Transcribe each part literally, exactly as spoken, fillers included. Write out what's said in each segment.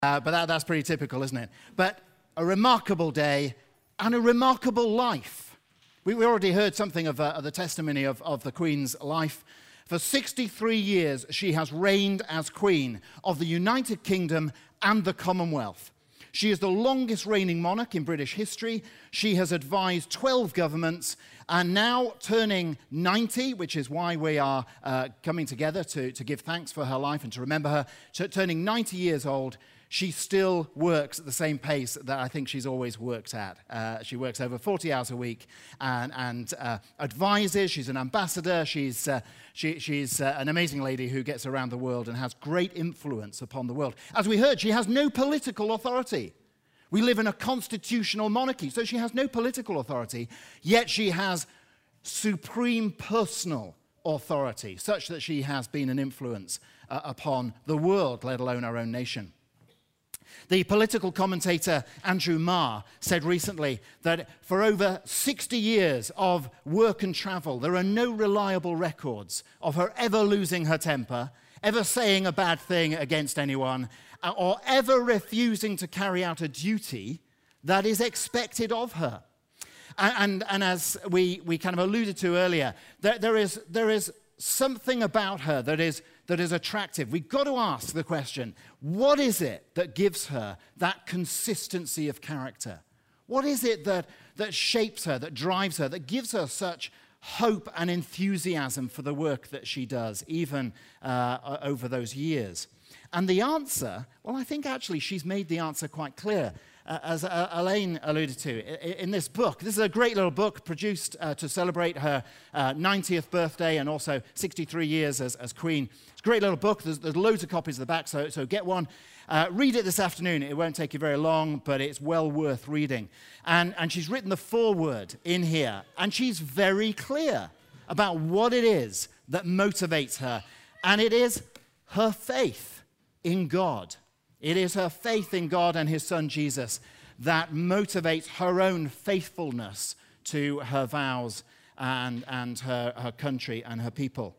Uh, but that, that's pretty typical, isn't it? But a remarkable day and a remarkable life. We, we already heard something of, uh, of the testimony of, of the Queen's life. For sixty-three years, she has reigned as Queen of the United Kingdom and the Commonwealth. She is the longest reigning monarch in British history. She has advised twelve governments, and now turning ninety, which is why we are uh, coming together to, to give thanks for her life and to remember her. T- turning ninety years old, she still works at the same pace that I think she's always worked at. Uh, she works over forty hours a week and, and uh, advises. She's an ambassador. She's, uh, she, she's uh, an amazing lady who gets around the world and has great influence upon the world. As we heard, she has no political authority. We live in a constitutional monarchy, so she has no political authority, yet she has supreme personal authority, such that she has been an influence uh, upon the world, let alone our own nation. The political commentator Andrew Marr said recently that for over sixty years of work and travel, there are no reliable records of her ever losing her temper, ever saying a bad thing against anyone, or ever refusing to carry out a duty that is expected of her. And, and, and as we, we kind of alluded to earlier, there, there is, there is something about her that is that is attractive. We've got to ask the question, what is it that gives her that consistency of character? What is it that, that shapes her, that drives her, that gives her such hope and enthusiasm for the work that she does, even uh, over those years? And the answer, well, I think actually she's made the answer quite clear. Uh, as uh, Elaine alluded to, in, in this book. This is a great little book produced uh, to celebrate her uh, ninetieth birthday and also sixty-three years as, as Queen. It's a great little book. There's, there's loads of copies at the back, so, so get one. Uh, read it this afternoon. It won't take you very long, but it's well worth reading. And, and she's written the foreword in here, and she's very clear about what it is that motivates her, and it is her faith in God. It is her faith in God and his son Jesus that motivates her own faithfulness to her vows and, and her, her country and her people.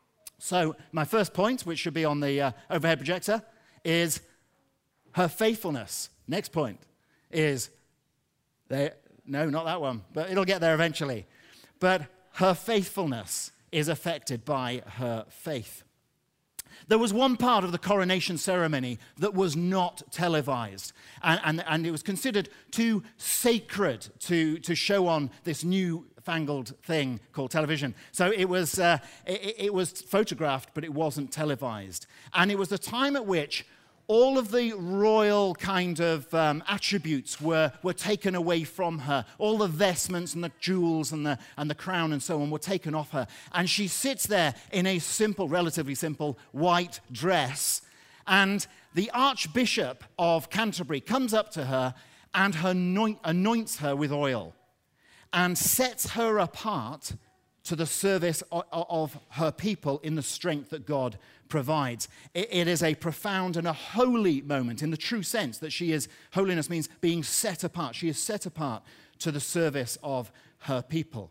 So my first point, which should be on the uh, overhead projector, is her faithfulness. Next point is, they, no, not that one, but it'll get there eventually. But her faithfulness is affected by her faith. There was one part of the coronation ceremony that was not televised, and, and, and it was considered too sacred to, to show on this new-fangled thing called television. So it was, uh, it, it was photographed, but it wasn't televised. And it was the time at which all of the royal kind of um, attributes were, were taken away from her. All the vestments and the jewels and the, and the crown and so on were taken off her. And she sits there in a simple, relatively simple, white dress. And the Archbishop of Canterbury comes up to her and anoint, anoints her with oil and sets her apart to the service of, of her people in the strength that God provides. It, it is a profound and a holy moment in the true sense that she is, holiness means being set apart. She is set apart to the service of her people.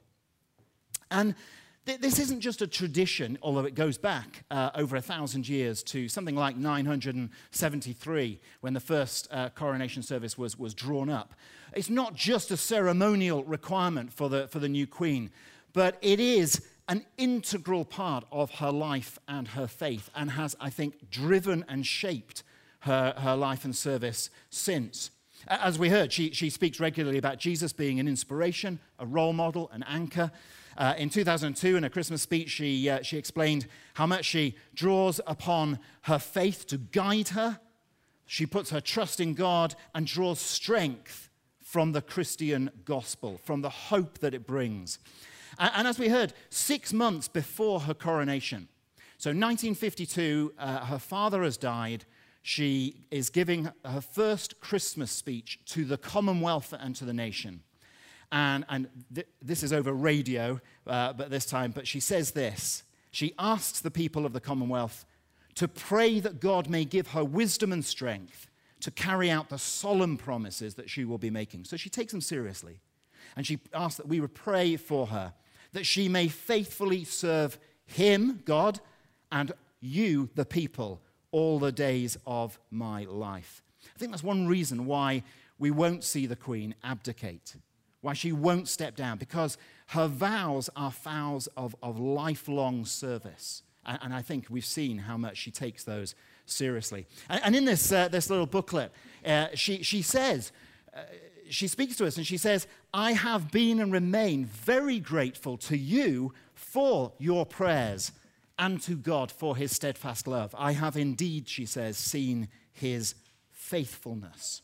And th- this isn't just a tradition, although it goes back uh, over a thousand years to something like nine hundred seventy-three when the first uh, coronation service was, was drawn up. It's not just a ceremonial requirement for the, for the new queen, but it is an integral part of her life and her faith, and has, I think, driven and shaped her, her life and service since. As we heard, she, she speaks regularly about Jesus being an inspiration, a role model, an anchor. Uh, in two thousand two, in a Christmas speech, she, uh, she explained how much she draws upon her faith to guide her. She puts her trust in God and draws strength from the Christian gospel, from the hope that it brings. And as we heard, six months before her coronation, so nineteen fifty-two, uh, her father has died. She is giving her first Christmas speech to the Commonwealth and to the nation. And, and th- this is over radio, uh, but this time, but she says this. She asks the people of the Commonwealth to pray that God may give her wisdom and strength to carry out the solemn promises that she will be making. So she takes them seriously. And she asks that we would pray for her, that she may faithfully serve him, God, and you, the people, all the days of my life. I think that's one reason why we won't see the Queen abdicate, why she won't step down, because her vows are vows of, of lifelong service. And, and I think we've seen how much she takes those seriously. And, and in this, uh, this little booklet, uh, she, she says, uh, she speaks to us and she says, I have been and remain very grateful to you for your prayers and to God for his steadfast love. I have indeed, she says, seen his faithfulness.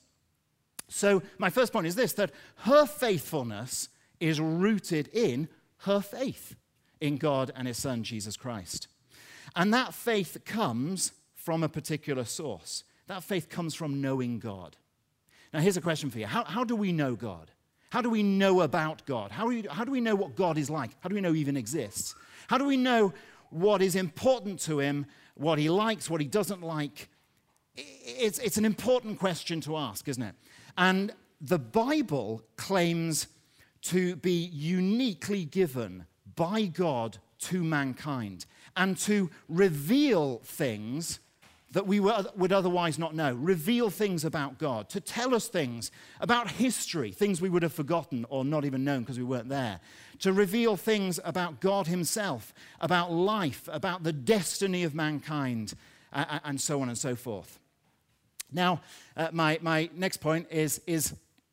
So my first point is this, that her faithfulness is rooted in her faith in God and his Son, Jesus Christ. And that faith comes from a particular source. That faith comes from knowing God. Now, here's a question for you. How, how do we know God? How do we know about God? How do, we, how do we know what God is like? How do we know he even exists? How do we know what is important to him, what he likes, what he doesn't like? It's, it's an important question to ask, isn't it? And the Bible claims to be uniquely given by God to mankind and to reveal things that we would otherwise not know, reveal things about God, to tell us things about history, things we would have forgotten or not even known because we weren't there, to reveal things about God himself, about life, about the destiny of mankind, uh, and so on and so forth. Now, uh, my, my next point is, is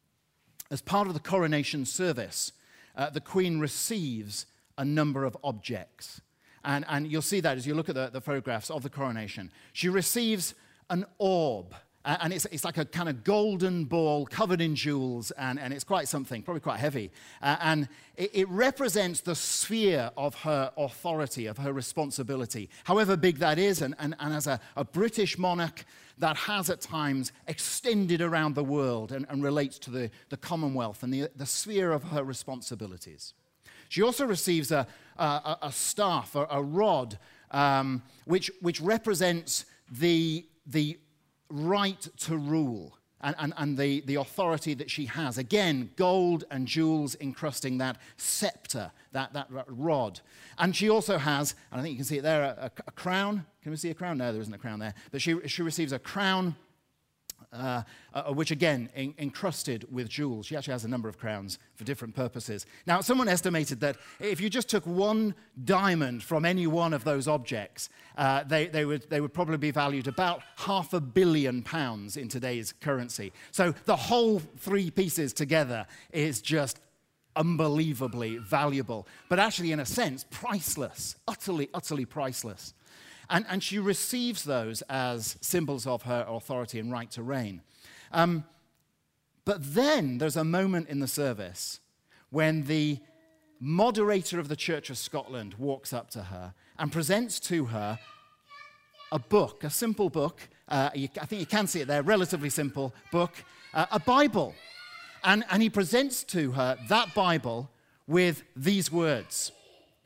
as part of the coronation service, uh, the Queen receives a number of objects. And, and you'll see that as you look at the, the photographs of the coronation. She receives an orb, uh, and it's, it's like a kind of golden ball covered in jewels, and, and it's quite something, probably quite heavy. Uh, and it, it represents the sphere of her authority, of her responsibility, however big that is. And, and, and as a, a British monarch, that has at times extended around the world and, and relates to the, the Commonwealth and the, the sphere of her responsibilities. She also receives a, a, a staff, a, a rod, um, which, which represents the, the right to rule and, and, and the, the authority that she has. Again, gold and jewels encrusting that scepter, that, that rod. And she also has, and I think you can see it there, a, a crown. Can we see a crown? No, there isn't a crown there. But she, she receives a crown, Uh, uh, which again, en- encrusted with jewels. She actually has a number of crowns for different purposes. Now, someone estimated that if you just took one diamond from any one of those objects, uh, they, they, would, they would probably be valued about half a billion pounds in today's currency. So the whole three pieces together is just unbelievably valuable, but actually, in a sense, priceless, utterly, utterly priceless. And, and she receives those as symbols of her authority and right to reign. Um, but then there's a moment in the service when the moderator of the Church of Scotland walks up to her and presents to her a book, a simple book. Uh, you, I think you can see it there, relatively simple book, uh, a Bible. And, and he presents to her that Bible with these words.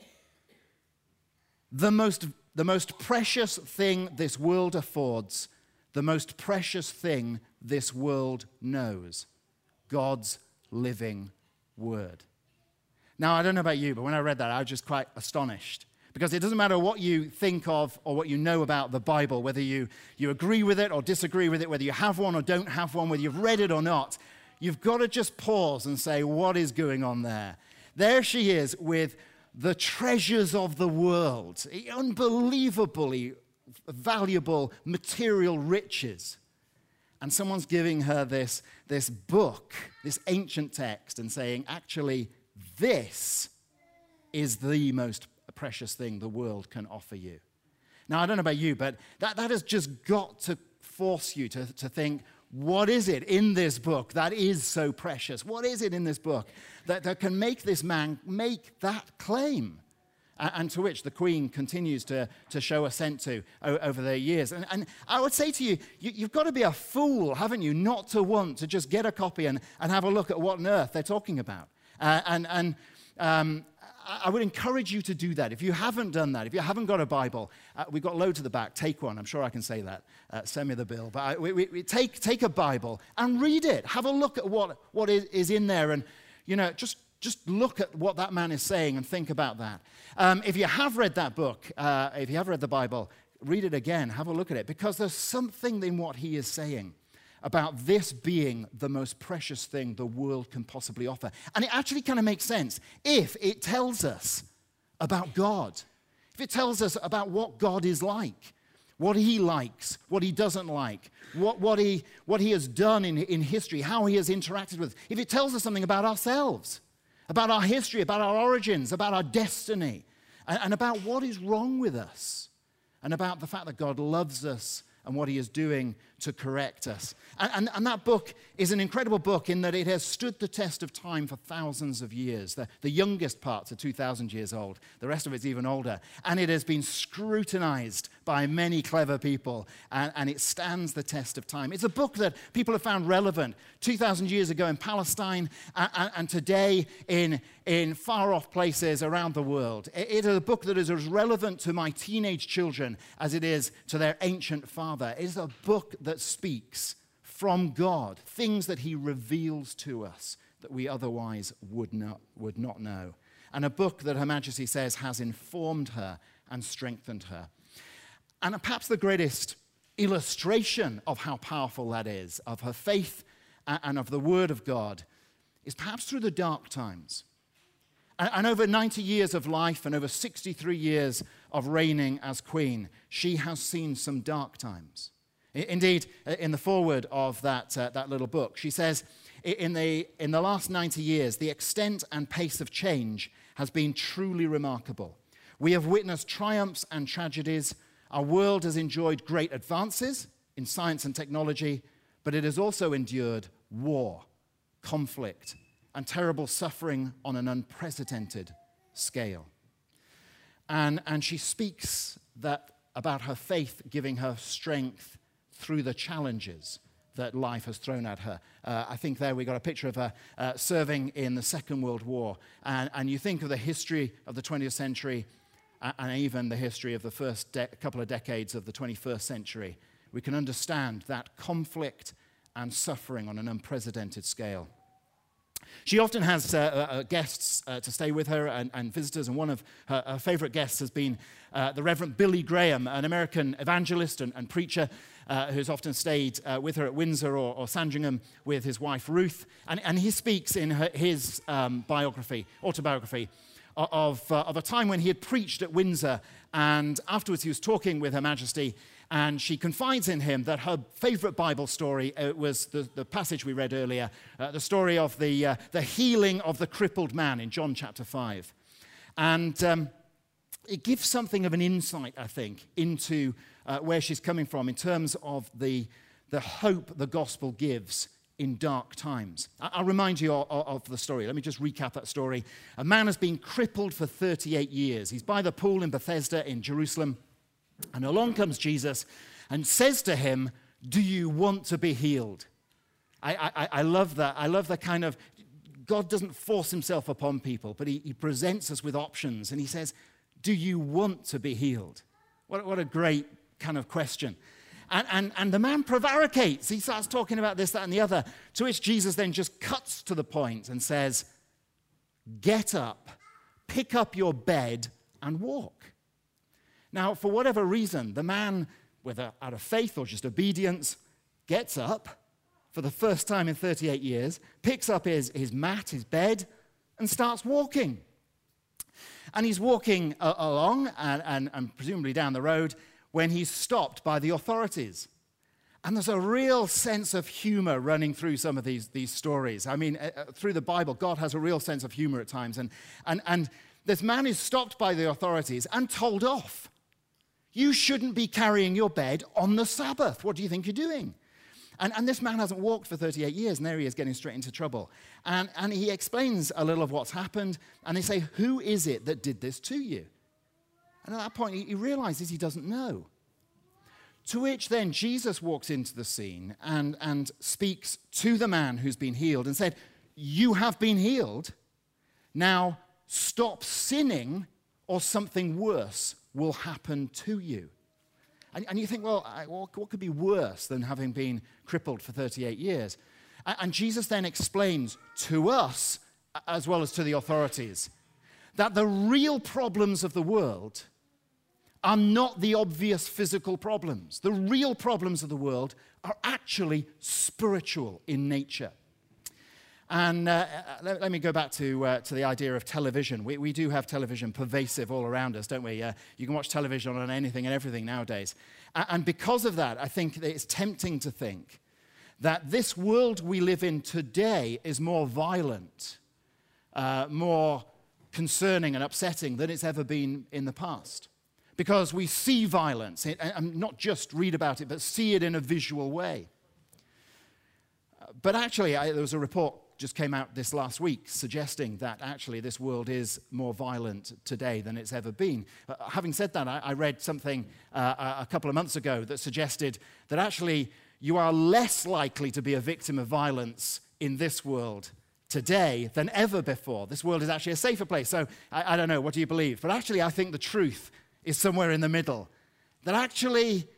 The most The most precious thing this world affords, the most precious thing this world knows, God's living word. Now, I don't know about you, but when I read that, I was just quite astonished. Because it doesn't matter what you think of or what you know about the Bible, whether you, you agree with it or disagree with it, whether you have one or don't have one, whether you've read it or not, you've got to just pause and say, what is going on there? There she is with the treasures of the world, unbelievably valuable material riches. And someone's giving her this, this book, this ancient text, and saying, actually, this is the most precious thing the world can offer you. Now, I don't know about you, but that, that has just got to force you to, to think, what is it in this book that is so precious? What is it in this book that, that can make this man make that claim? And, and to which the Queen continues to, to show assent to o- over the years. And, and I would say to you, you, you've got to be a fool, haven't you, not to want to just get a copy and, and have a look at what on earth they're talking about. Uh, and and um, I would encourage you to do that. If you haven't done that, if you haven't got a Bible, uh, we've got loads at the back. Take one. I'm sure I can say that. Uh, send me the bill. But I, we, we, take, take a Bible and read it. Have a look at what, what is, is in there. And, you know, just, just look at what that man is saying and think about that. Um, if you have read that book, uh, if you have read the Bible, read it again. Have a look at it. Because there's something in what he is saying about this being the most precious thing the world can possibly offer. And it actually kind of makes sense if it tells us about God, if it tells us about what God is like, what he likes, what he doesn't like, what, what, he, what he has done in, in history, how he has interacted with us. If it tells us something about ourselves, about our history, about our origins, about our destiny, and, and about what is wrong with us, and about the fact that God loves us and what he is doing to correct us. And, and, and that book is an incredible book in that it has stood the test of time for thousands of years. The, the youngest parts are two thousand years old. The rest of it's even older. And it has been scrutinized by many clever people, and, and it stands the test of time. It's a book that people have found relevant two thousand years ago in Palestine and, and, and today in, in far-off places around the world. It, it is a book that is as relevant to my teenage children as it is to their ancient father. It is a book that speaks from God, things that he reveals to us that we otherwise would not, would not know. And a book that Her Majesty says has informed her and strengthened her. And perhaps the greatest illustration of how powerful that is, of her faith and of the Word of God, is perhaps through the dark times. And over ninety years of life and over sixty-three years of reigning as queen, she has seen some dark times. Indeed, in the foreword of that, uh, that little book, she says, in the, in the last ninety years, the extent and pace of change has been truly remarkable. We have witnessed triumphs and tragedies. Our world has enjoyed great advances in science and technology, but it has also endured war, conflict, and terrible suffering on an unprecedented scale. And, and she speaks that, about her faith giving her strength through the challenges that life has thrown at her. Uh, I think there we got a picture of her uh, serving in the Second World War. And, and you think of the history of the twentieth century uh, and even the history of the first de- couple of decades of the twenty-first century. We can understand that conflict and suffering on an unprecedented scale. She often has uh, uh, guests uh, to stay with her and, and visitors, and one of her, her favorite guests has been uh, the Reverend Billy Graham, an American evangelist and, and preacher uh, who's often stayed uh, with her at Windsor or, or Sandringham with his wife Ruth. And, and he speaks in her, his um, biography, autobiography, of, uh, of a time when he had preached at Windsor, and afterwards he was talking with Her Majesty, and she confides in him that her favorite Bible story uh, was the, the passage we read earlier, uh, the story of the, uh, the healing of the crippled man in John chapter five. And um, it gives something of an insight, I think, into uh, where she's coming from in terms of the, the hope the gospel gives in dark times. I'll remind you of, of the story. Let me just recap that story. A man has been crippled for thirty-eight years. He's by the pool in Bethesda in Jerusalem. And along comes Jesus and says to him, "Do you want to be healed?" I, I, I love that. I love that kind of, God doesn't force himself upon people, but he, he presents us with options. And he says, "Do you want to be healed?" What, what a great kind of question. And, and, and the man prevaricates. He starts talking about this, that, and the other, to which Jesus then just cuts to the point and says, "Get up, pick up your bed, and walk." Now, for whatever reason, the man, whether out of faith or just obedience, gets up for the first time in thirty-eight years, picks up his, his mat, his bed, and starts walking. And he's walking uh, along and, and, and presumably down the road when he's stopped by the authorities. And there's a real sense of humor running through some of these, these stories. I mean, uh, through the Bible, God has a real sense of humor at times. And, and, and this man is stopped by the authorities and told off. "You shouldn't be carrying your bed on the Sabbath. What do you think you're doing?" And, and this man hasn't walked for thirty-eight years, and there he is getting straight into trouble. And, and he explains a little of what's happened, and they say, "Who is it that did this to you?" And at that point, he, he realizes he doesn't know. To which then Jesus walks into the scene and, and speaks to the man who's been healed and said, "You have been healed. Now stop sinning, or something worse will happen to you." And, and you think, well, I, what, what could be worse than having been crippled for thirty-eight years? And, and Jesus then explains to us, as well as to the authorities, that the real problems of the world are not the obvious physical problems. The real problems of the world are actually spiritual in nature. And uh, let, let me go back to uh, to the idea of television. We, we do have television pervasive all around us, don't we? Uh, you can watch television on anything and everything nowadays. And because of that, I think that it's tempting to think that this world we live in today is more violent, uh, more concerning and upsetting than it's ever been in the past. Because we see violence, and not just read about it, but see it in a visual way. But actually, I, there was a report just came out this last week suggesting that actually this world is more violent today than it's ever been. Uh, having said that, I, I read something uh, a couple of months ago that suggested that actually you are less likely to be a victim of violence in this world today than ever before. This world is actually a safer place. So I, I don't know, what do you believe? But actually I think the truth is somewhere in the middle. That actually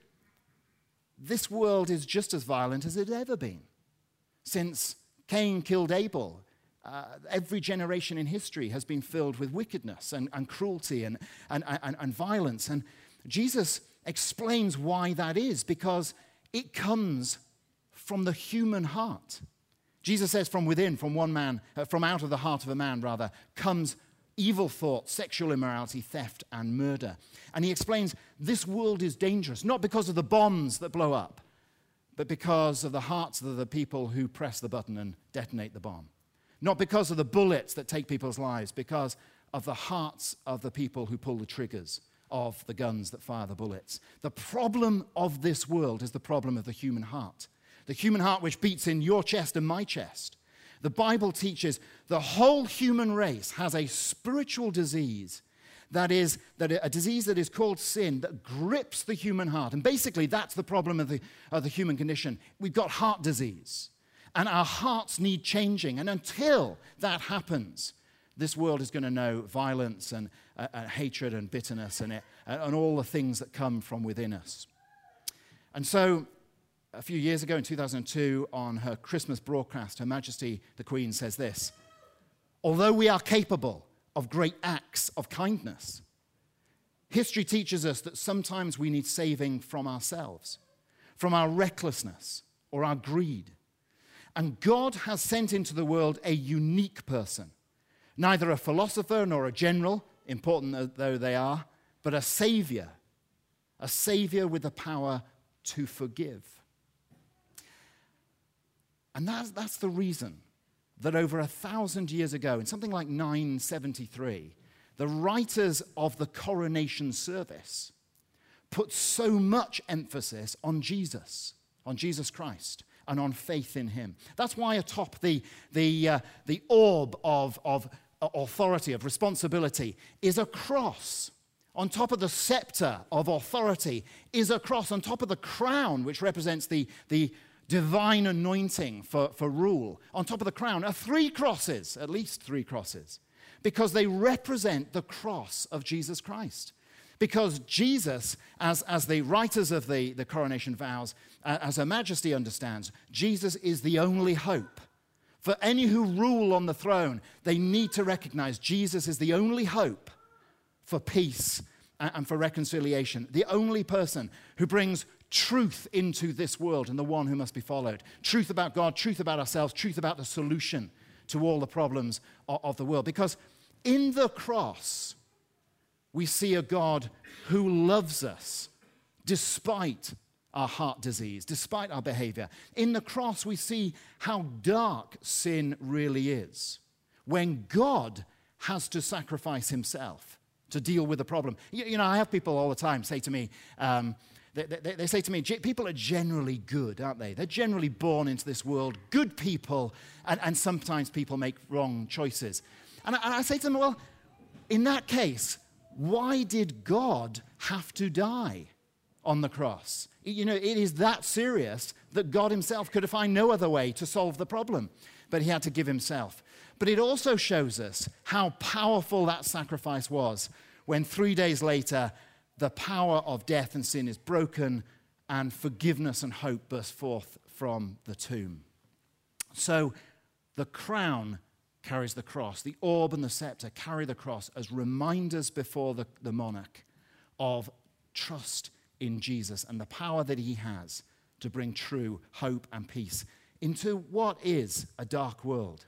this world is just as violent as it had ever been. Since Cain killed Abel, uh, every generation in history has been filled with wickedness and, and cruelty and, and, and, and violence. And Jesus explains why that is, because it comes from the human heart. Jesus says from within, from one man, uh, from out of the heart of a man, rather, comes evil thoughts, sexual immorality, theft, and murder. And he explains this world is dangerous, not because of the bombs that blow up, but because of the hearts of the people who press the button and detonate the bomb. Not because of the bullets that take people's lives, because of the hearts of the people who pull the triggers of the guns that fire the bullets. The problem of this world is the problem of the human heart. The human heart which beats in your chest and my chest. The Bible teaches the whole human race has a spiritual disease that is that a disease that is called sin that grips the human heart. And basically that's the problem of the, of the human condition. We've got heart disease. And our hearts need changing. And until that happens, this world is going to know violence and, uh, and hatred and bitterness and, it, and all the things that come from within us. And so a few years ago in two thousand two, on her Christmas broadcast, Her Majesty the Queen says this: although we are capable of great acts of kindness, history teaches us that sometimes we need saving from ourselves, from our recklessness or our greed. And God has sent into the world a unique person, neither a philosopher nor a general, important though they are, but a savior, a savior with the power to forgive. And that's, that's the reason that over a thousand years ago, in something like nine seventy-three, the writers of the coronation service put so much emphasis on Jesus, on Jesus Christ, and on faith in him. That's why atop the, the, uh, the orb of, of authority, of responsibility, is a cross. On top of the scepter of authority is a cross. On top of the crown, which represents the, the divine anointing for, for rule, on top of the crown are three crosses, at least three crosses, because they represent the cross of Jesus Christ. Because Jesus, as, as the writers of the, the coronation vows, uh, as Her Majesty understands, Jesus is the only hope. For any who rule on the throne, they need to recognize Jesus is the only hope for peace and, and for reconciliation, the only person who brings truth into this world and the one who must be followed. Truth about God, truth about ourselves, truth about the solution to all the problems of, of the world. Because in the cross, we see a God who loves us despite our heart disease, despite our behavior. In the cross, we see how dark sin really is. When God has to sacrifice himself to deal with the problem. You, you know, I have people all the time say to me, um, They, they, they say to me, people are generally good, aren't they? They're generally born into this world, good people, and, and sometimes people make wrong choices. And I, and I say to them, well, in that case, why did God have to die on the cross? You know, it is that serious that God himself could find no other way to solve the problem, but he had to give himself. But it also shows us how powerful that sacrifice was when three days later, the power of death and sin is broken and forgiveness and hope burst forth from the tomb. So the crown carries the cross. The orb and the scepter carry the cross as reminders before the, the monarch of trust in Jesus and the power that he has to bring true hope and peace into what is a dark world.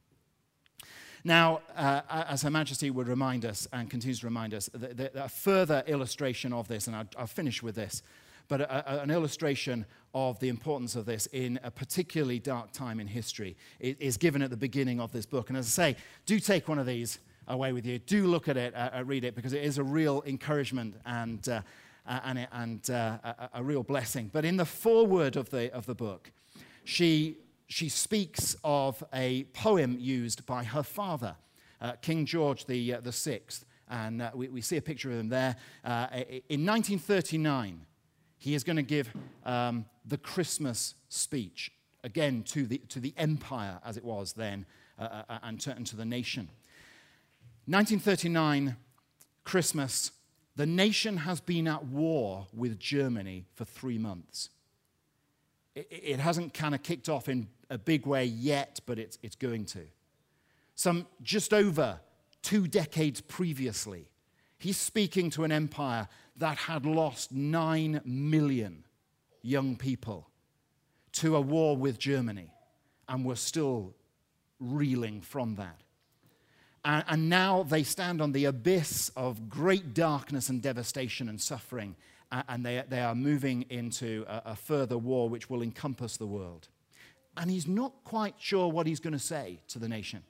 Now, uh, as Her Majesty would remind us and continues to remind us, the, the, a further illustration of this, and I'll, I'll finish with this, but a, a, an illustration of the importance of this in a particularly dark time in history is given at the beginning of this book. And as I say, do take one of these away with you. Do look at it, uh, read it, because it is a real encouragement and uh, uh, and, and uh, a, a real blessing. But in the foreword of the of the book, she she speaks of a poem used by her father, uh, King George the uh, the Sixth, and uh, we, we see a picture of him there. Uh, in nineteen thirty-nine, he is going to give um, the Christmas speech again to the to the empire as it was then, uh, uh, and, to, and to the nation. nineteen thirty-nine, Christmas, the nation has been at war with Germany for three months. It, it hasn't kind of kicked off in a big way yet, but it's, it's going to. Some just over two decades previously, he's speaking to an empire that had lost nine million young people to a war with Germany and were still reeling from that. And, and now they stand on the abyss of great darkness and devastation and suffering, uh, and they, they are moving into a, a further war which will encompass the world. And he's not quite sure what he's going to say to the nation.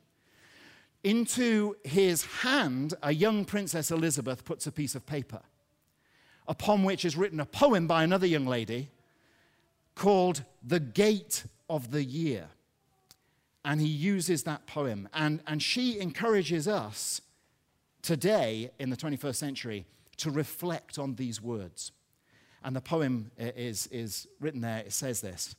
Into his hand, a young Princess Elizabeth puts a piece of paper, upon which is written a poem by another young lady called The Gate of the Year. And he uses that poem. And, and she encourages us today, in the twenty-first century, to reflect on these words. And the poem is, is written there. It says this: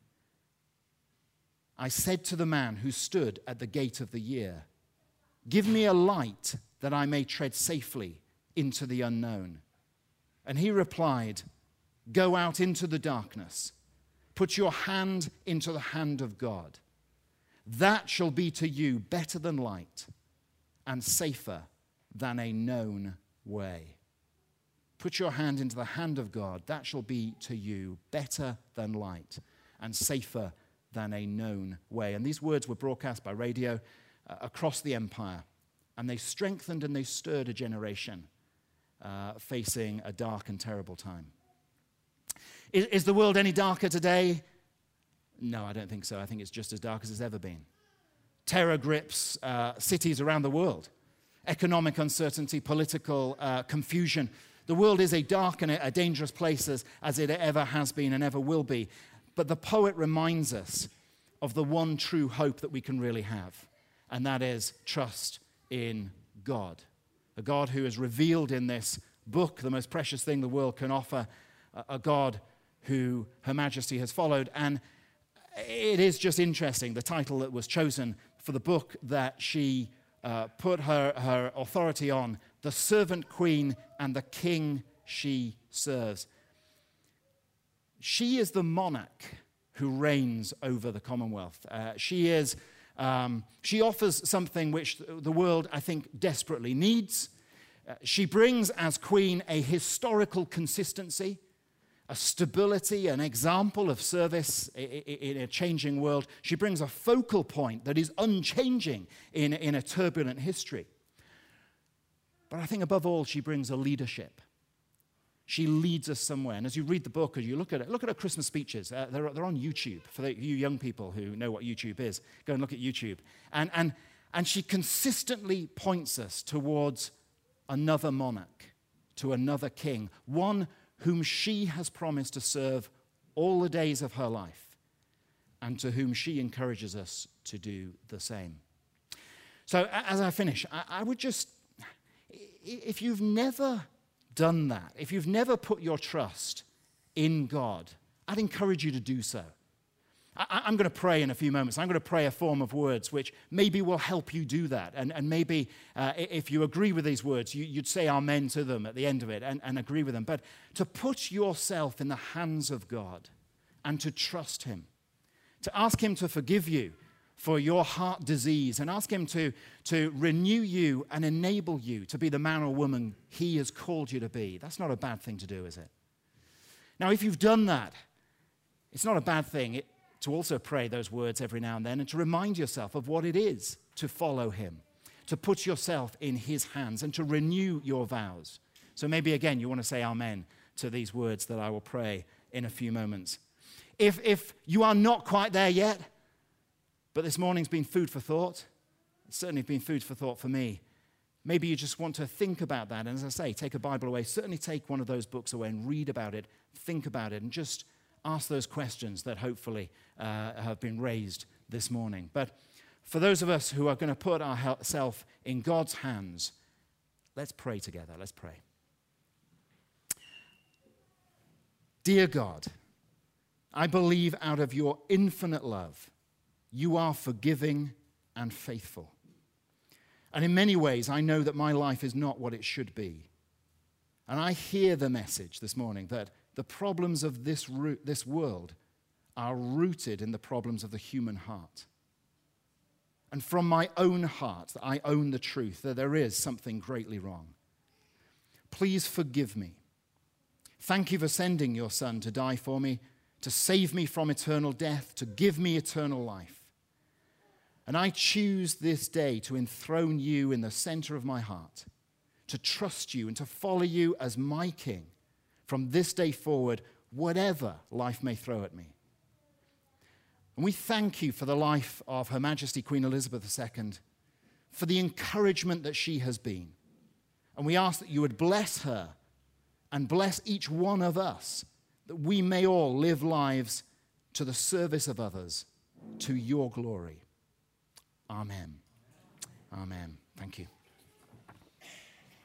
I said to the man who stood at the gate of the year, give me a light that I may tread safely into the unknown. And he replied, go out into the darkness. Put your hand into the hand of God. That shall be to you better than light and safer than a known way. Put your hand into the hand of God. That shall be to you better than light and safer than a known way. And these words were broadcast by radio uh, across the empire. And they strengthened and they stirred a generation uh, facing a dark and terrible time. Is, is the world any darker today? No, I don't think so. I think it's just as dark as it's ever been. Terror grips uh, cities around the world. Economic uncertainty, political uh, confusion. The world is a dark and a, a dangerous place as, as it ever has been and ever will be. But the poet reminds us of the one true hope that we can really have, and that is trust in God. A God who is revealed in this book, the most precious thing the world can offer, a, a God who Her Majesty has followed. And it is just interesting, the title that was chosen for the book that she uh, put her, her authority on, The Servant Queen and the King She Serves. She is the monarch who reigns over the Commonwealth. Uh, she is, um, she offers something which the world, I think, desperately needs. Uh, she brings, as queen, a historical consistency, a stability, an example of service in a changing world. She brings a focal point that is unchanging in, in a turbulent history. But I think above all, she brings a leadership. She leads us somewhere. And as you read the book, as you look at it, look at her Christmas speeches. Uh, they're, they're on YouTube. For the, you young people who know what YouTube is, go and look at YouTube. And, and, and she consistently points us towards another monarch, to another king, one whom she has promised to serve all the days of her life, and to whom she encourages us to do the same. So as I finish, I, I would just, if you've never done that, if you've never put your trust in God, I'd encourage you to do so. I, I'm going to pray in a few moments. I'm going to pray a form of words which maybe will help you do that. And, and maybe uh, if you agree with these words, you, you'd say amen to them at the end of it and, and agree with them. But to put yourself in the hands of God and to trust him, to ask him to forgive you for your heart disease and ask him to, to renew you and enable you to be the man or woman he has called you to be. That's not a bad thing to do, is it? Now, if you've done that, it's not a bad thing it, to also pray those words every now and then and to remind yourself of what it is to follow him, to put yourself in his hands and to renew your vows. So maybe, again, you want to say amen to these words that I will pray in a few moments. If, if you are not quite there yet, but this morning's been food for thought, it's certainly been food for thought for me, maybe you just want to think about that. And as I say, take a Bible away, certainly take one of those books away and read about it, think about it, and just ask those questions that hopefully uh, have been raised this morning. But for those of us who are going to put ourselves in God's hands, let's pray together. Let's pray. Dear God, I believe out of your infinite love, you are forgiving and faithful. And in many ways, I know that my life is not what it should be. And I hear the message this morning that the problems of this, root, this world are rooted in the problems of the human heart. And from my own heart, I own the truth that there is something greatly wrong. Please forgive me. Thank you for sending your Son to die for me, to save me from eternal death, to give me eternal life. And I choose this day to enthrone you in the center of my heart, to trust you and to follow you as my King from this day forward, whatever life may throw at me. And we thank you for the life of Her Majesty Queen Elizabeth the Second, for the encouragement that she has been. And we ask that you would bless her and bless each one of us, that we may all live lives to the service of others, to your glory. Amen. Amen. Thank you.